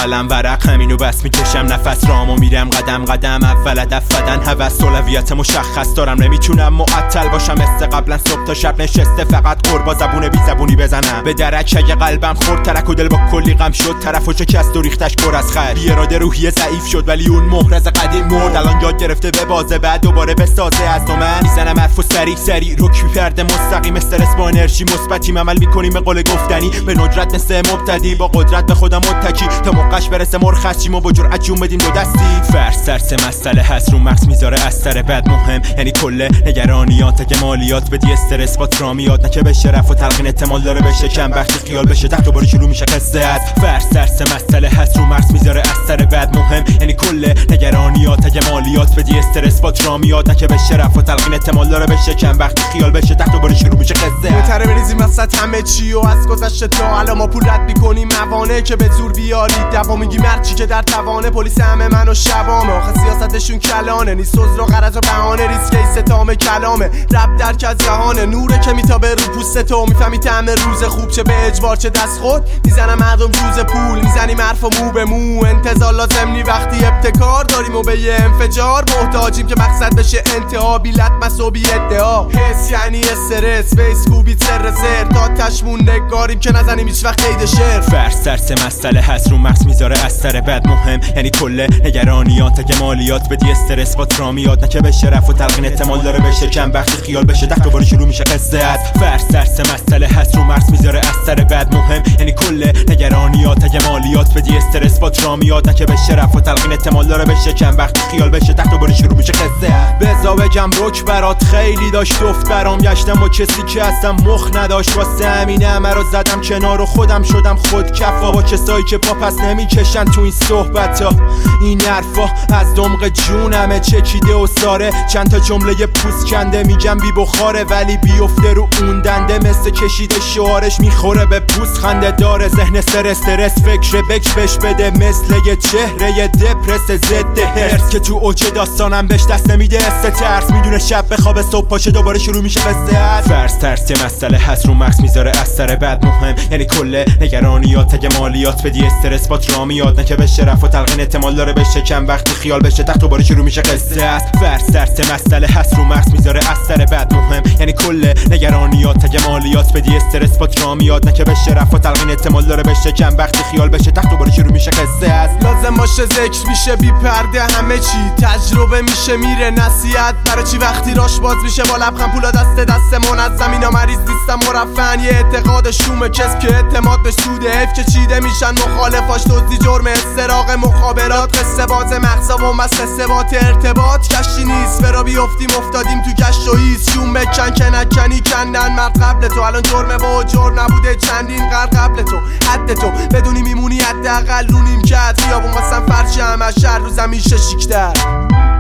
قلم ورق همینو بس میکشم نفس رامو میرم قدم قدم اول دفدن هوس اولویت مشخص دارم نمیتونم معطل باشم مثل قبلا صبح تا شب نشسته فقط قربا زبون بی زبونی بزنم به درک اگه قلبم خورد ترک و دل با کلی غم شد طرفو شکست و ریختش پر از خط بی اراده روحیه ضعیف شد ولی اون محرز قدیم مرد الان یاد گرفته به بازه بعد دوباره بسازه از تو من میزنم حرفو سریع سریع رک میپرده مستقیم استرس با انرژی مثبتیم عمل میکنیم به قول گفتنی به ندرت مثل مبتدی با قدرت به خودم متکی تا موقعش برسه مرخصیم و با جرأت جون بدیم دو دستی فرض ترس مسئله هست رو مغز میذاره اثر بد مهم یعنی کل نگرانیات که مالیات بدی استرس با ترامیات نکه بشه رفت و تلقین احتمال داره بشه کم وقتی خیال بشه تحت دوباره شروع میشه قصه است فرض ترس مسئله هست رو مغز میذاره اثر بد مهم یعنی کل نگرانیات که مالیات بدی استرس با ترامیات نکه بشه رفت و تلقین احتمال داره بشه کم وقتی خیال بشه تحت دوباره شروع میشه قصه بهتره بریزیم وسط همه چی و از گذشته تا الان ما پول رد میکنیم موانع که به زور بیاری دوا میگی مرچی که در توانه پلیس همه منو شبامه آخه سیاستشون کلانه نیست عذر و غرض و بهانه ریسک استتام کلامه رب درک از جهانه نوره که میتابه رو پوست تو میفهمی طعم روز خوب چه به اجبار چه دست خود میزنم مردم جوز پول میزنیم حرف و مو به مو انتظار لازم نی وقتی ابتکار داریم و به یه انفجار محتاجیم که مقصد بشه انتها بی لطمس و بی ادعا حس یعنی استرس فیس کوبی سر تا تشمون نگاریم که نزنیم هیچ وقت قید شعر فرض ترس مسئله هست رو مغز میذاره اثر بد مهم یعنی کل نگرانیات که مالیات بدی استرس با ترامیات نکه بشه رفت و تلقین احتمال داره بشه کم وقتی خیال بشه تحت دوباره شروع میشه قصه است فرض ترس مسئله هست رو مغز میذاره اثر بد مهم یعنی کل نگرانیات که مالیات بدی استرس با ترامیات نکه بشه رفت و تلقین احتمال داره بشه کم وقتی خیال بشه تحت دوباره شروع میشه قصه است بزا بگم رک برات خیلی داشت افت برام گشتم با کسی که اصلا مخ نداشت واسه همینه همه رو زدم کنار و خودم شدم خود کفا با کسایی که پا پس نمیکشن تو این صحبت ها این حرفا از دمق جونمه چکیده و ساره چند تا جمله پوست کنده میگم بی بخاره ولی بیفته رو اون دنده مثل کشیده شعارش میخوره به پوست خنده داره ذهن استرس فکر بکش بش بده مثل یه چهره دپرس ضد هرس که تو اوج داستانم بهش دست نمیده ترس میدونه شب بخوابه صبح پاشه دوباره شروع میشه قصه فرض ترس یه مسئله هست رو مغز میذاره اثر بد مهم یعنی کل نگرانیات اگه مالیات بدی استرس با ترامیات نکه بشه رفت و تلقین احتمال داره بشه کم وقتی خیال بشه تحت دوباره شروع میشه قصه است فرض ترس مسئله هست رو مغز میذاره اثر بد مهم یعنی کل نگرانیات اگه مالیات بدی استرس با ترامیات نکه بشه رفت و تلقین احتمال داره بشه کم وقتی خیال بشه تحت دوباره شروع میشه قصه است لازم باشه ذکر میشه بی پرده همه چی تجربه میشه میره نصیحت برای چی وقتی راش باز میشه با لبخند پولا دست منظم اینا مریض نیستم مرفن یه اعتقاد شوم کسب که اعتماد به سود حیف که چیده میشن مخالفاش دزدی جرم استراق مخابرات قصه باز مغزا و مست ثبات ارتباط کشی نیست فرا بیافتیم افتادیم تو گشت و ایست شوم بکن که نکنی کندن مرد قبل تو الان جرمه با جرم نبوده چندین قرن قبل تو حد تو بدونی میمونی حداقل رو نیمکت خیابون واسم فرش همه شهر رو زمین شیکتر